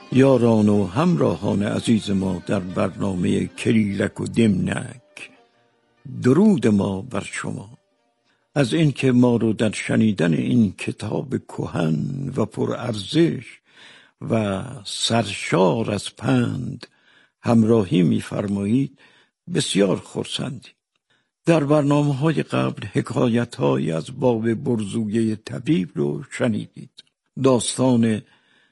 یاران و همراهان عزیز ما در برنامه کلیلک و دمنک، درود ما بر شما. از اینکه ما رو در شنیدن این کتاب کهن و پرارزش و سرشار از پند همراهی می‌فرمایید بسیار خرسندیم. در برنامه‌های قبل حکایت‌هایی از باب برزویه طبیب رو شنیدید. داستان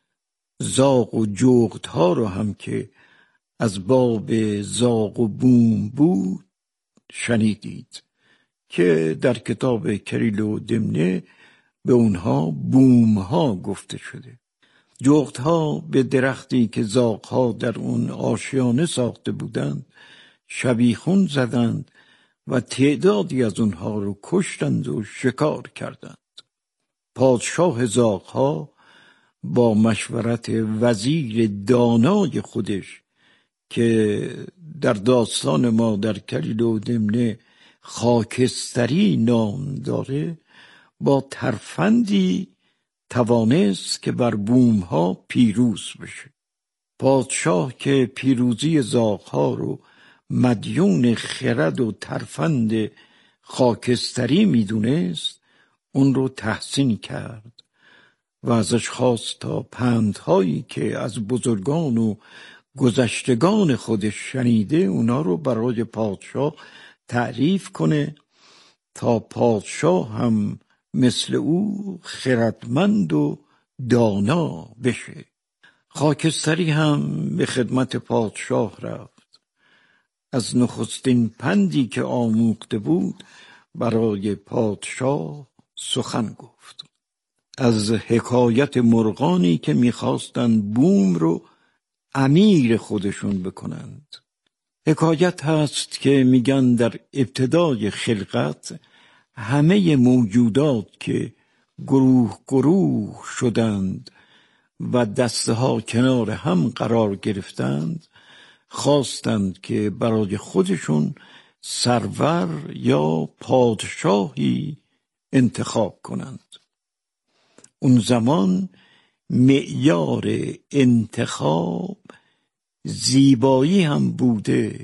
زاغ و جغدها رو هم که از باب زاغ و بوم بود شنیدید که در کتاب کلیله و دمنه به اونها بومها گفته شده. جغدها به درختی که زاغها در اون آشیانه ساخته بودند شبیخون زدند و تعدادی از اونها رو کشتند و شکار کردند. پادشاه زاغها با مشورت وزیر دانای خودش که در داستان ما در کلیله و دمنه خاکستری نام داره، با ترفندی توانست که بر بومها پیروز بشه. پادشاه که پیروزی زاغها رو مدیون خرد و ترفند خاکستری میدونست، اون رو تحسین کرد و ازش خواست تا پندهایی که از بزرگان و گذشتگان خودش شنیده اونا رو برای پادشاه تعریف کنه تا پادشاه هم مثل او خردمند و دانا بشه. خاکستری هم به خدمت پادشاه رفت. از نخستین پندی که آموخته بود برای پادشاه سخن گفت. از حکایت مرغانی که میخواستند بوم رو امیر خودشون بکنند. حکایت هست که میگن در ابتدای خلقت همه موجودات که گروه گروه شدند و دسته ها کنار هم قرار گرفتند، خواستند که برای خودشون سرور یا پادشاهی انتخاب کنند. اون زمان معیار انتخاب زیبایی هم بوده.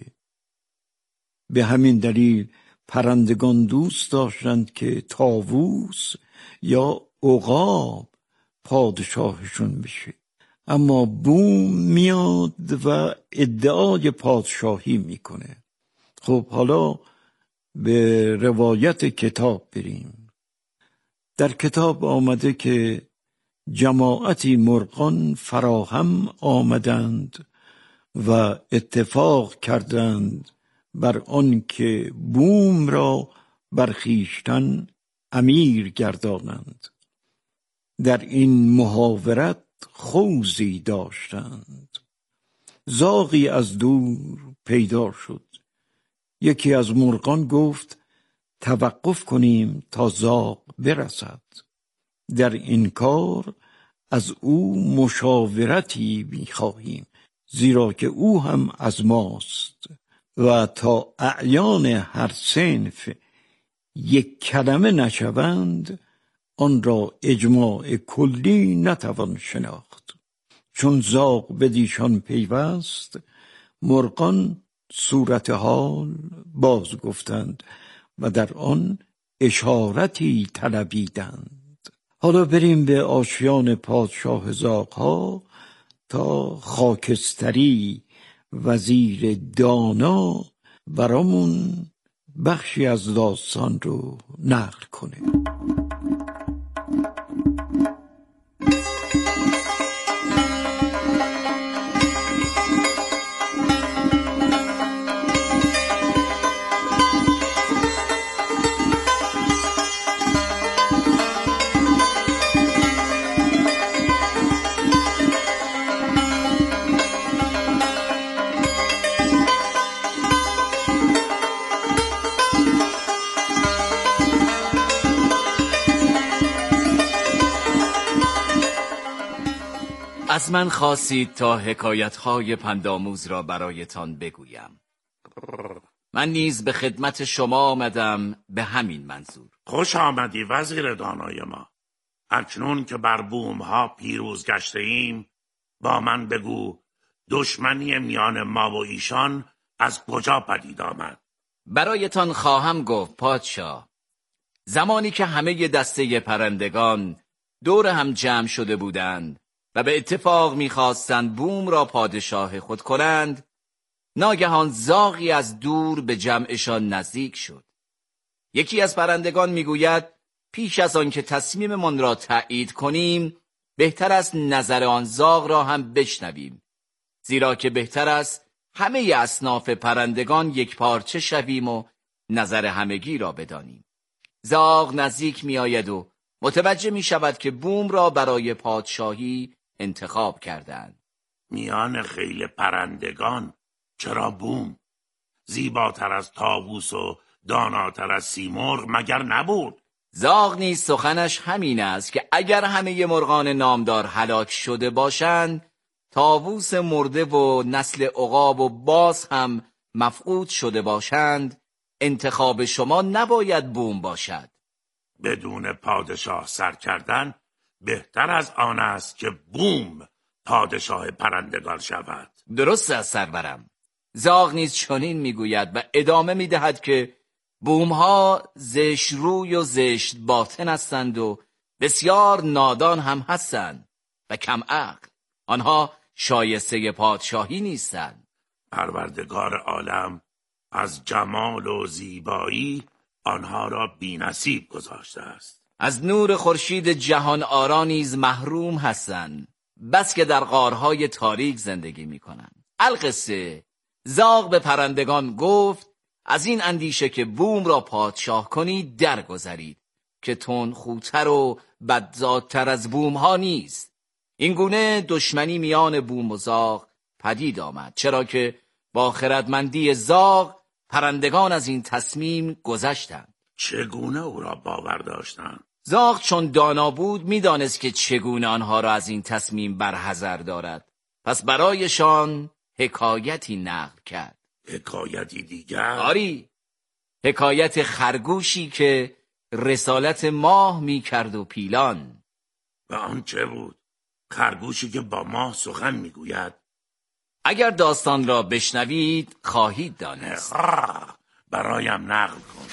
به همین دلیل پرندگان دوست داشتند که طاووس یا عقاب پادشاهشون بشه. اما بوم میاد و ادعای پادشاهی میکنه. خب حالا به روایت کتاب بریم. در کتاب آمده که جماعتی مرغان فراهم آمدند و اتفاق کردند بر آن که بوم را بر خویشتن امیر گردانند. در این محاورت خوضی داشتند. زاغی از دور پیدا شد. یکی از مرغان گفت توقف کنیم تا زاغ برسد. در این کار از او مشاورتی می‌خواهیم، زیرا که او هم از ماست و تا اعیان هر صنف یک کلمه نشوند آن را اجماع کلی نتوان شناخت. چون زاغ بدیشان پیوست، مرغان صورت حال باز گفتند و در آن اشارتی طلبیدند. حالا بریم به آشیان پادشاه زاغها تا خاکستری وزیر دانا برامون بخشی از داستان رو نقل کنه. از من خواستید تا حکایت‌های پندآموز را برایتان بگویم. من نیز به خدمت شما آمدم به همین منظور. خوش آمدی وزیر دانای ما. اکنون که بر بوم‌ها پیروز گشته ایم، با من بگو دشمنی میان ما و ایشان از کجا پدید آمد؟ برایتان خواهم گفت پادشاه. زمانی که همه دسته پرندگان دور هم جمع شده بودند و به اتفاق می‌خواستند بوم را پادشاه خود کنند، ناگهان زاغی از دور به جمعشان نزدیک شد. یکی از پرندگان میگوید پیش از آن که تصمیممان را تایید کنیم بهتر است نظر آن زاغ را هم بشنویم، زیرا که بهتر است همه اصناف پرندگان یک پارچه شویم و نظر همگی را بدانیم. زاغ نزدیک می آید و متوجه می شود که بوم را برای پادشاهی انتخاب کردند. میان خیل پرندگان چرا بوم؟ زیباتر از طاووس و داناتر از سیمرغ مگر نبود؟ زاغ نیز سخنش همین است که اگر همه مرغان نامدار هلاک شده باشند، طاووس مرده و نسل عقاب و باز هم مفقود شده باشند، انتخاب شما نباید بوم باشد. بدون پادشاه سر کردن بهتر از آن است که بوم پادشاه پرندگان شود. درست است سرورم. زاغ نیز چنین میگوید و ادامه میدهد که بومها زشت روی و زشت باطن هستند و بسیار نادان هم هستند و کم عقل. آنها شایسته پادشاهی نیستند. پروردگار عالم از جمال و زیبایی آنها را بی‌نصیب گذاشته است. از نور خورشید جهان آرا نیز محروم هستند، بس که در غارهای تاریک زندگی می‌کنند. القصه زاغ به پرندگان گفت از این اندیشه که بوم را پادشاه کنید درگذرید که تندخوتر و بدزادتر از بومها نیست. این گونه دشمنی میان بوم و زاغ پدید آمد، چرا که با خردمندی زاغ پرندگان از این تصمیم گذشتند. چگونه او را باور داشتند؟ زاغ چون دانا بود میدانست که چگونه آنها را از این تصمیم برحذر دارد، پس برایشان حکایتی نقل کرد. حکایتی دیگر؟ آری، حکایت خرگوشی که رسالت ماه می کرد و پیلان. و آن چه بود؟ خرگوشی که با ماه سخن میگوید؟ اگر داستان را بشنوید خواهید دانست. برایم نقل کن.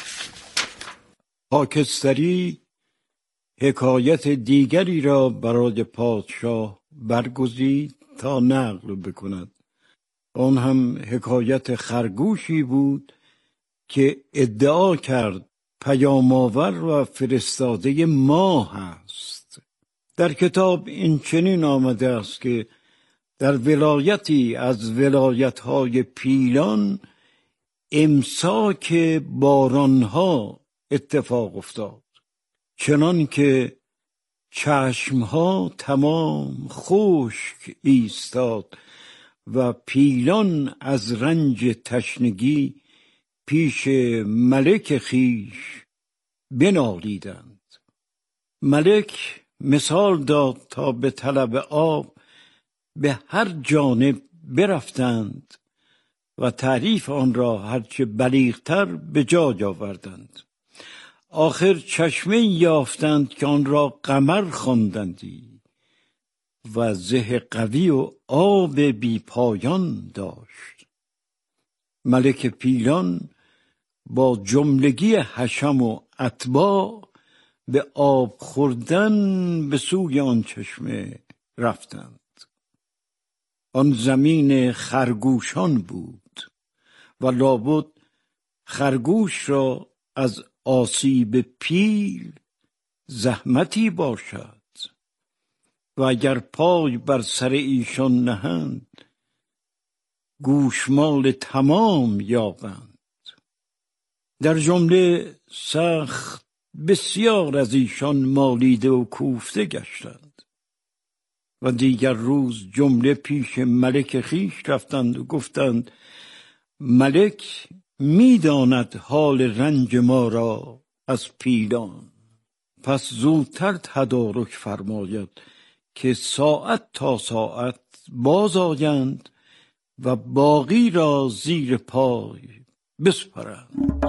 خاکستری حکایت دیگری را برای پادشاه برگزید تا نقل بکند. آن هم حکایت خرگوشی بود که ادعا کرد پیام‌آور و فرستاده ماه است. در کتاب این چنین آمده است که در ولایتی از ولایت‌های پیلان امساک بارانها اتفاق افتاد، چنان که چشمها تمام خشک ایستاد و پیلان از رنج تشنگی پیش ملک خویش بنالیدند. ملک مثال داد تا به طلب آب به هر جانب برفتند و تعریف آن را هرچه بلیغتر به جای آوردند. آخر چشمه یافتند که آن را قمر خواندندی و زه قوی و آب بی پایان داشت. ملک پیلان با جملگی حشم و اتباع به آب خوردن به سوی آن چشمه رفتند. آن زمین خرگوشان بود و لابد خرگوش را از آسیب پیل زحمتی باشد و اگر پای بر سر ایشان نهند گوشمال تمام یابند. در جمله سخت بسیار از ایشان مالیده و کوفته گشتند و دیگر روز جمله پیش ملک خویش رفتند و گفتند ملک می‌داند حال رنج ما را از پیلان، پس زودتر تدارک فرماید که ساعت تا ساعت باز آیند و باقی را زیر پای بسپارند.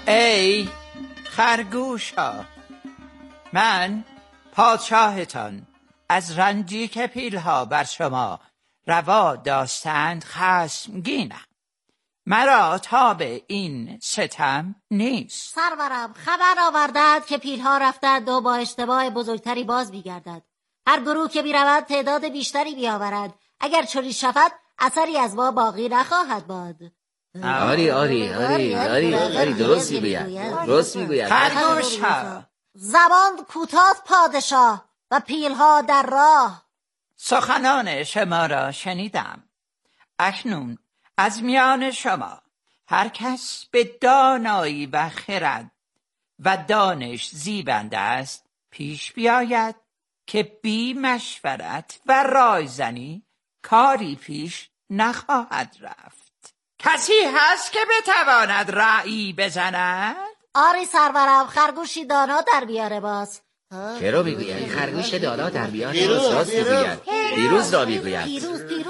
ای خرگوشا، من پادشاهتان از رنجی که پیلها بر شما روا داشتند خشمگینم. مرا تاب این ستم نیست. سرورم خبر آوردد که پیلها رفتند و با اشتباه بزرگتری باز میگردد. هر گروه که بیرود تعداد بیشتری بیاورد. اگر چنین شود اثری از ما باقی نخواهد بود. آری درست میگوید. خرگوشا، زمان کوتاه پادشاه و پیلها در راه. سخنان شما را شنیدم. اکنون از میان شما هر کس به دانایی و خرد و دانش زیبنده است پیش بیاید که بی مشورت و رایزنی کاری پیش نخواهد رفت. کسی هست که بتواند رأی بزند؟ آری سرورم، خرگوشی دانا در بیاره باز. چرا میگوید؟ خرگوش دانا در بیاره باز. راست میگوید. پیروز را میگوید.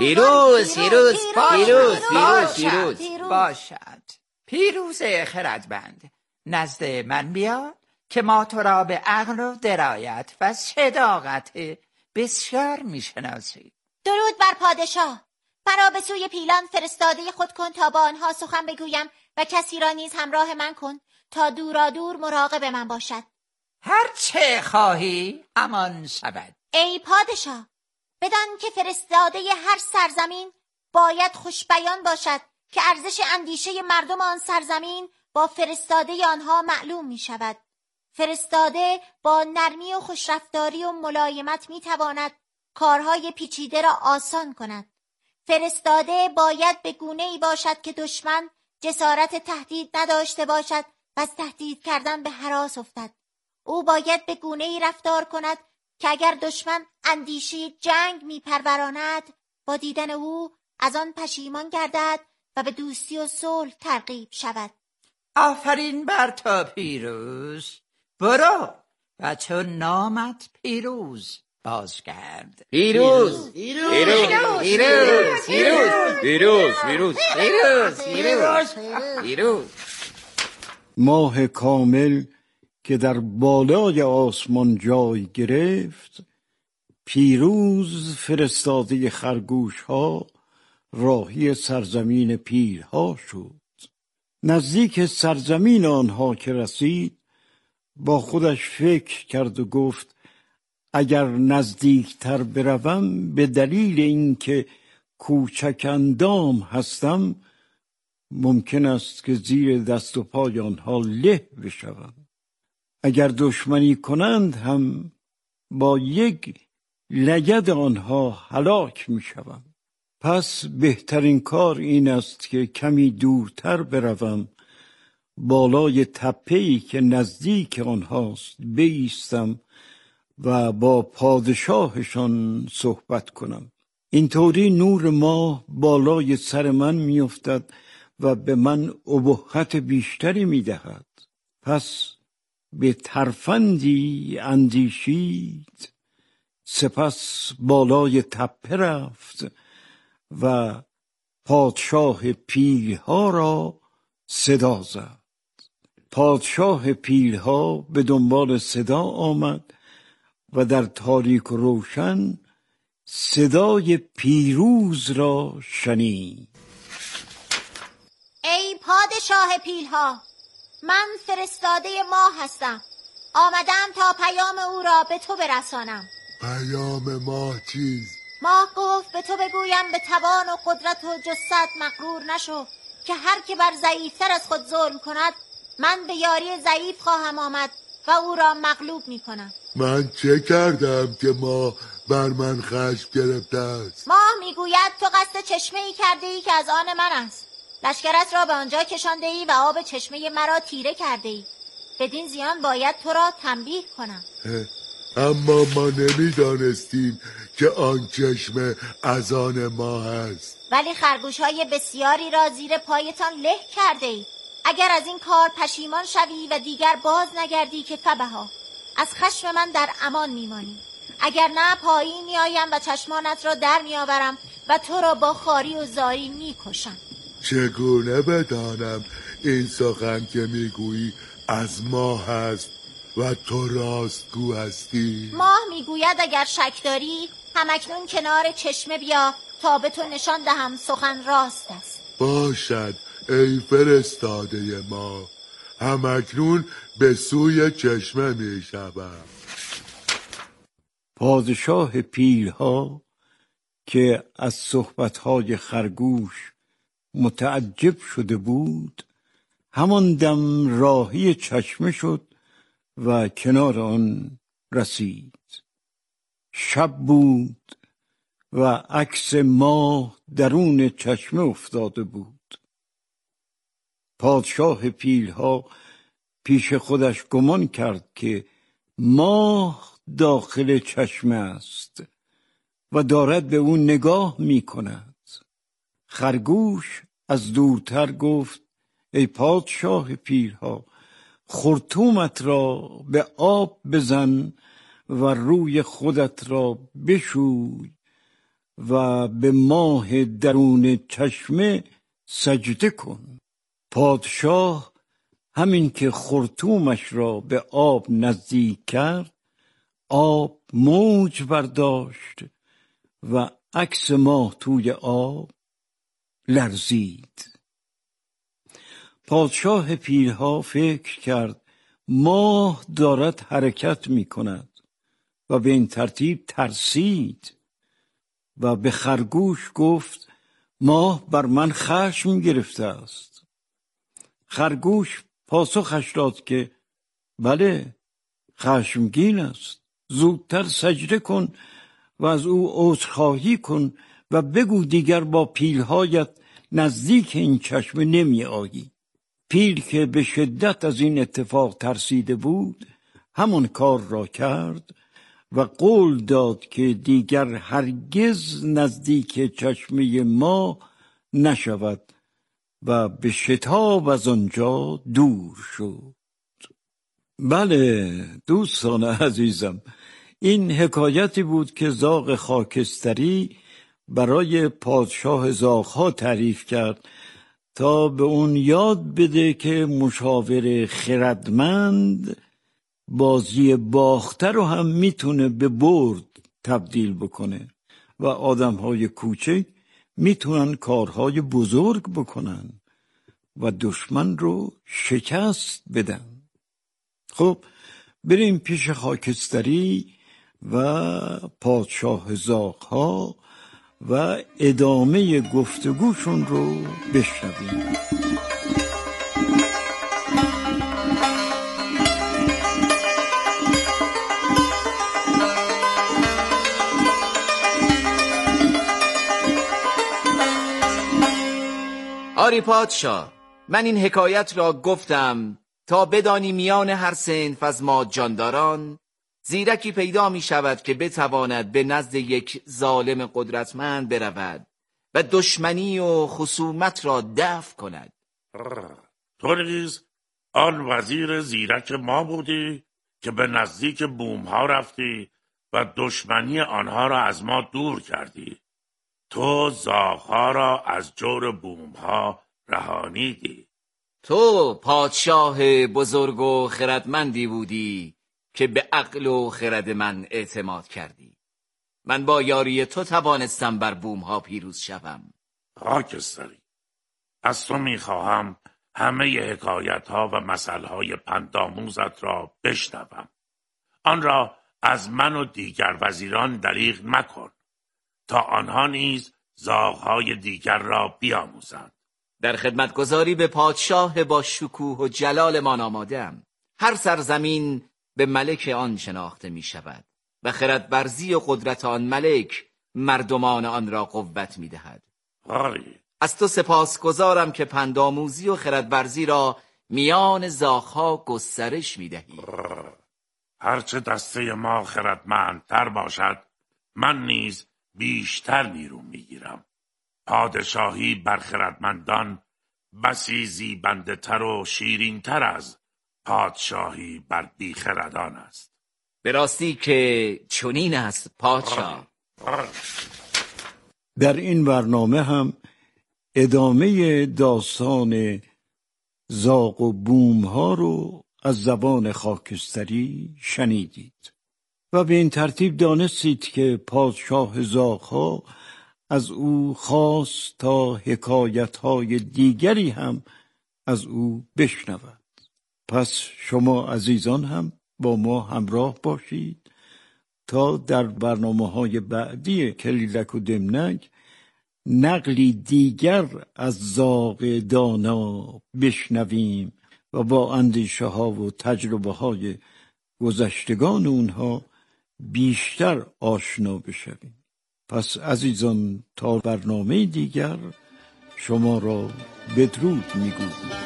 پیروز. باشد. پیروز خردمند، نزد من بیا که ما تو را به عقل و درایت و صداقت بسیار میشناسیم. درود بر پادشاه. مرا به سوی پیلان فرستاده خود کن تا با آنها سخن بگویم و کسی را نیز همراه من کن تا دورادور مراقب من باشد. هر چه خواهی همان شود. ای پادشاه، بدان که فرستاده هر سرزمین باید خوشبیان باشد که ارزش اندیشه مردم آن سرزمین با فرستاده آنها معلوم می شود. فرستاده با نرمی و خوشرفتاری و ملایمت می تواند کارهای پیچیده را آسان کند. فرستاده باید به گونه‌ای باشد که دشمن جسارت تهدید نداشته باشد و از تهدید کردن به هراس افتد. او باید به گونه‌ای رفتار کند که اگر دشمن اندیشه جنگ می‌پروراند، با دیدن او از آن پشیمان گردد و به دوستی و صلح ترغیب شود. آفرین بر تو پیروز. برو و تو نامت پیروز بازگرد. پیروز. ماه کامل که در بالای آسمان جای گرفت، پیروز فرستاده خرگوش ها راهی سرزمین پیلها شد. نزدیک سرزمین آنها که رسید، با خودش فکر کرد و گفت اگر نزدیکتر بروم به دلیل اینکه کوچک اندام هستم ممکن است که زیر دست و پای آنها له بشوم. اگر دشمنی کنند هم با یک لگد آنها هلاک می شوم. پس بهترین کار این است که کمی دورتر بروم، بالای تپه‌ای که نزدیک آنهاست بایستم و با پادشاهشان صحبت کنم. اینطوری نور ماه بالای سر من میافتد و به من ابهت بیشتری میدهد. پس به ترفندی اندیشید، سپس بالای تپه رفت و پادشاه پیلها را صدا زد. پادشاه پیلها به دنبال صدا آمد و در تاریک و روشن صدای پیروز را شنید. ای پادشاه پیلها، من فرستاده ماه هستم. آمدم تا پیام او را به تو برسانم. پیام ماه چیست؟ ماه گفت به تو بگویم به توان و قدرت و جسد مغرور نشو که هر که بر ضعیفتر از خود ظلم کند من به یاری ضعیف خواهم آمد و او را مغلوب می کنم. من چه کردم که ماه بر من خشم گرفته است؟ ماه میگوید تو قصد چشمه‌ای کرده ای که از آن من است. لشکرت را به آنجا کشانده ای و آب چشمه مرا تیره کرده ای. بدین زیان باید تو را تنبیه کنم. اما ما نمیدانستیم که آن چشمه از آن ما است. ولی خرگوش‌های بسیاری را زیر پایتان له کرده ای. اگر از این کار پشیمان شوی و دیگر باز نگردی که فبها، از خشم من در امان میمانی. اگر نه پایین میآیم و چشمانت را در میآورم و تو را با خاری و زاری میکشم. چگونه بدانم این سخن که میگویی از ماه هست و تو راستگو هستی؟ ماه میگوید اگر شک داری همکنون کنار چشمه بیا تا به تو نشان دهم سخن راست است. باشد ای فرستاده ما، همکنون به سوی چشمه میشوم. پادشاه پیلها که از صحبتهای خرگوش متعجب شده بود، همان دم راهی چشمه شد و کنار آن رسید. شب بود و عکس ماه درون چشمه افتاده بود. پادشاه پیلها پیش خودش گمان کرد که ماه داخل چشمه است و دارد به او نگاه می کند. خرگوش از دورتر گفت ای پادشاه پیلها، خرطومت را به آب بزن و روی خودت را بشوی و به ماه درون چشمه سجده کن. پادشاه همین که خرطومش را به آب نزدیک کرد، آب موج برداشت و عکس ماه توی آب لرزید. پادشاه پیلها فکر کرد ماه دارد حرکت می کند و به این ترتیب ترسید و به خرگوش گفت ماه بر من خشم گرفته است. خرگوش پاسخش داد که بله، خشمگین است. زودتر سجده کن و از او عذرخواهی کن و بگو دیگر با پیلهایت نزدیک این چشمه نمی آیی. پیل که به شدت از این اتفاق ترسیده بود همان کار را کرد و قول داد که دیگر هرگز نزدیک چشمه ما نشود و به شتاب از آنجا دور شد. بله دوستان عزیزم، این حکایتی بود که زاغ خاکستری برای پادشاه زاغ‌ها تعریف کرد تا به اون یاد بده که مشاور خردمند بازی باخته رو هم میتونه به برد تبدیل بکنه و آدمهای کوچک میتونن کارهای بزرگ بکنن و دشمن رو شکست بدن. خب بریم پیش خاکستری و پادشاه زاغ‌ها و ادامه گفتگوشون رو بشنویم. آری پادشاه، من این حکایت را گفتم تا بدانی میان هر صنف از ما جانداران زیرکی پیدا می شود که بتواند به نزد یک ظالم قدرتمند برود و دشمنی و خصومت را دفع کند. تو نیز آن وزیر زیرک ما بودی که به نزدیک بومها رفتی و دشمنی آنها را از ما دور کردی. تو زاغ‌ها را از جور بومها رهانیدی. تو پادشاه بزرگ و خردمندی بودی که به عقل و خرد من اعتماد کردی. من با یاری تو توانستم بر بومها پیروز شوم. خاکستری، از تو میخواهم همه حکایتها و مثلهای پندآموزت را بشنوم. آن را از من و دیگر وزیران دریغ مکن تا آنها نیز زاغ‌های دیگر را بیاموزند. در خدمتگزاری به پادشاه با شکوه و جلالمان آماده‌ام. هر سرزمین به ملک آن شناخته می شود و خردورزی و قدرت آن ملک مردمان آن را قوت می دهد. از تو سپاسگزارم که پندآموزی و خردورزی را میان زاغ‌ها گسترش می دهی. هرچه دسته ما خردمندتر باشد، من نیز بیشتر نیرو می گیرم. پادشاهی بر خردمندان بسی زیبنده تر و شیرین تر از پادشاهی بر بیخردان است. به راستی که چنین است پادشاه. در این برنامه هم ادامه داستان زاغ و بوم ها رو از زبان خاکستری شنیدید و به این ترتیب دانستید که پادشاه زاغ ها از او خواست تا حکایت های دیگری هم از او بشنود. پس شما عزیزان هم با ما همراه باشید تا در برنامه‌های بعدی کلیلک و دمنگ نقلی دیگر از زاغ دانا بشنویم و با اندیشه ها و تجربه های گذشتگان اونها بیشتر آشنا بشویم. پس عزیزان تا برنامه دیگر شما را بدرود میگویم.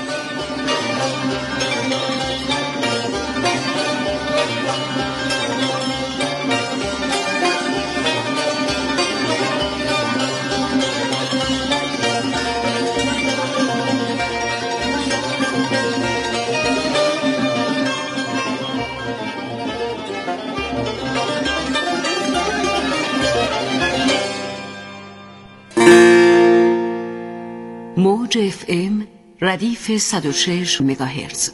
موج FM ردیف 106 مگاهرتز.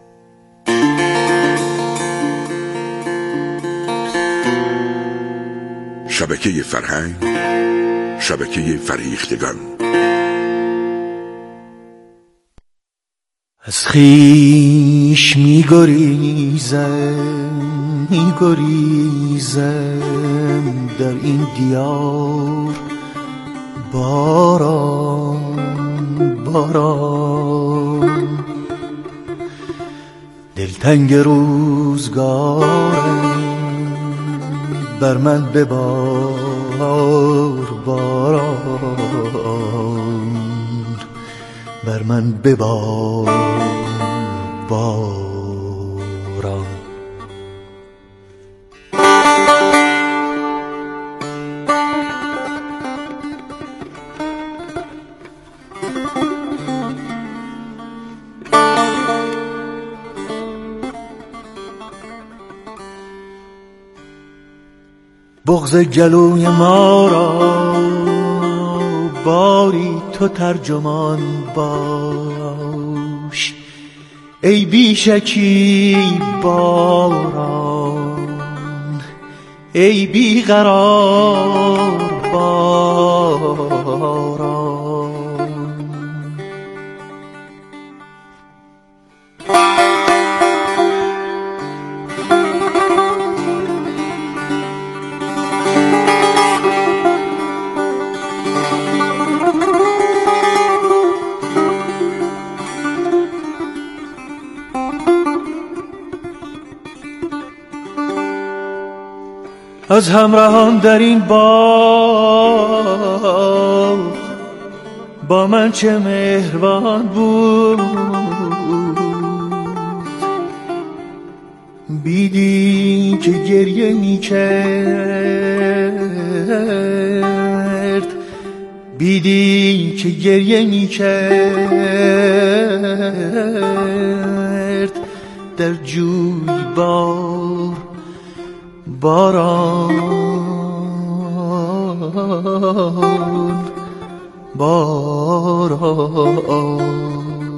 شبکه فرهنگ، شبکه فریختگان. از خویش می‌گریزم در این دیار، باران دلتنگ روزگارم، بر من ببار باران، بر من ببار باران. بغض جلوی ما را باری تو ترجمان باش، ای بیشکی باران، ای بیقرار باران. از همراهان در این باغ با من چه مهربان بود، بیدی که گریه می کرد، بیدی که گریه می کرد در جویبار باران باران.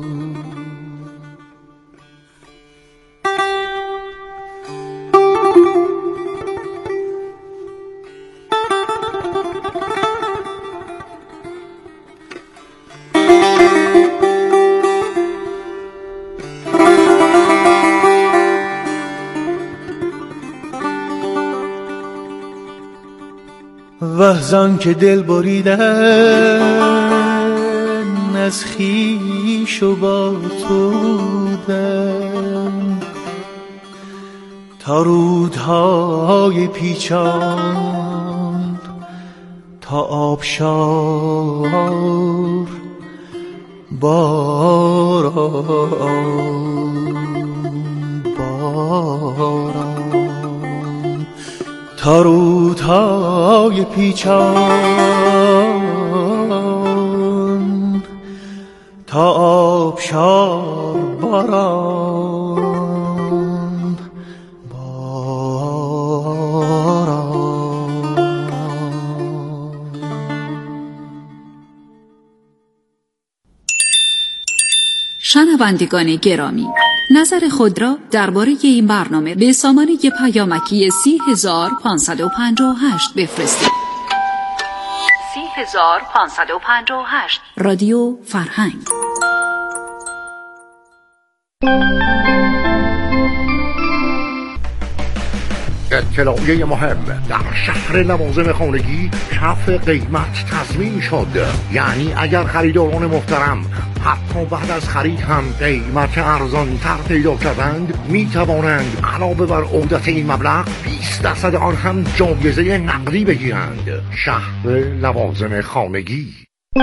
وحزان که دل بریدن از خویش و با تو بودن، تا رودهای پیچان تا آبشار باران باران، تا رودهای پیچان تا آبشار باران باران. 「 باران شنوندگان گرامی، نظر خود را درباره این برنامه به سامانه پیامکی 30558 بفرستید. 30558 رادیو فرهنگ. اطلاعیه مهم: در شهر لوازم خانگی کف قیمت تضمین شد. یعنی اگر خریداران محترم حتی بعد از خرید هم قیمت ارزان تر پیدا کردند، می توانند علاوه بر عودت این مبلغ 20% آن هم جایزه نقدی بگیرند. شهر لوازم خانگی.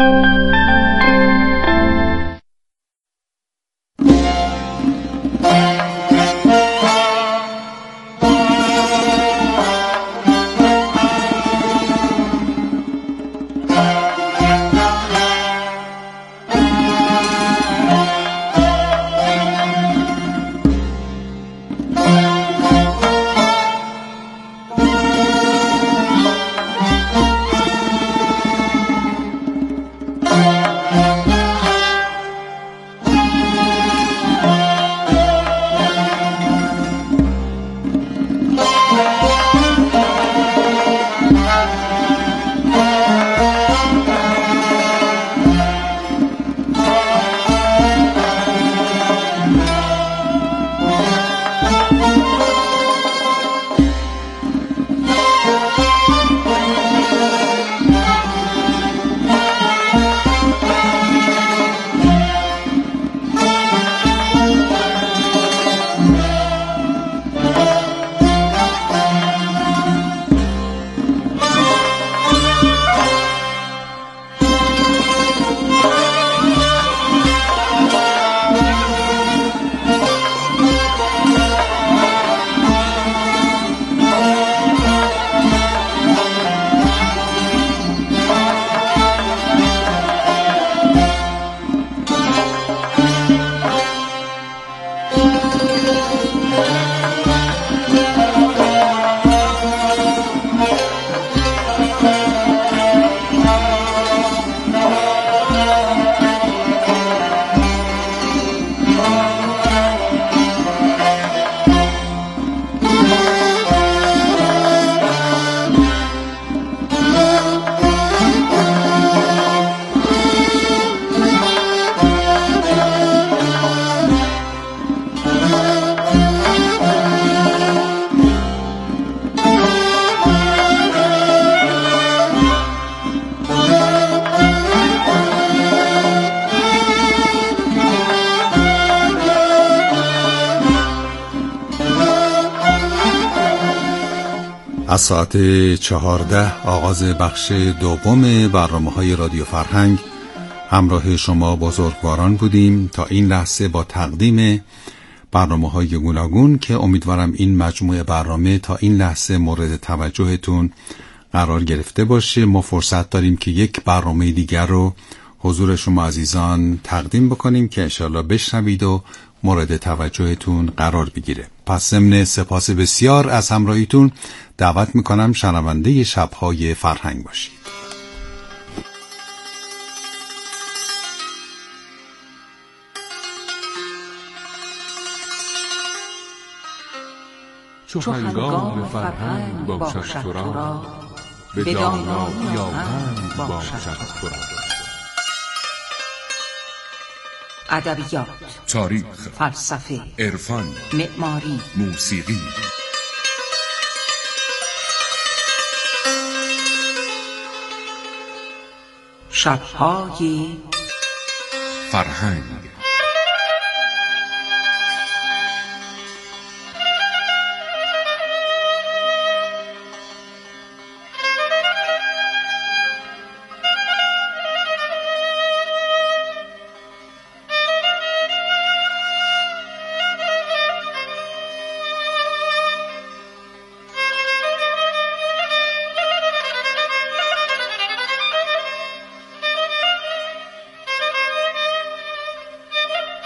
از ساعت 14 آغاز بخش دوم برنامه‌های رادیو فرهنگ همراه شما بزرگواران بودیم تا این لحظه با تقدیم برنامه‌های گوناگون که امیدوارم این مجموعه برنامه تا این لحظه مورد توجهتون قرار گرفته باشه. ما فرصت داریم که یک برنامه دیگر رو حضور شما عزیزان تقدیم بکنیم که انشالله بشنوید و مورد توجهتون قرار بگیره. پس ضمن سپاس بسیار از همراهیتون دعوت میکنم شنونده شب‌های فرهنگ باشید. چو هنگام فرهنگ باشد تو را، به دانایی آهنگ باشد تو را. ادبیات، تاریخ، فلسفه، عرفان، معماری، موسیقی. شب‌های فرهنگ.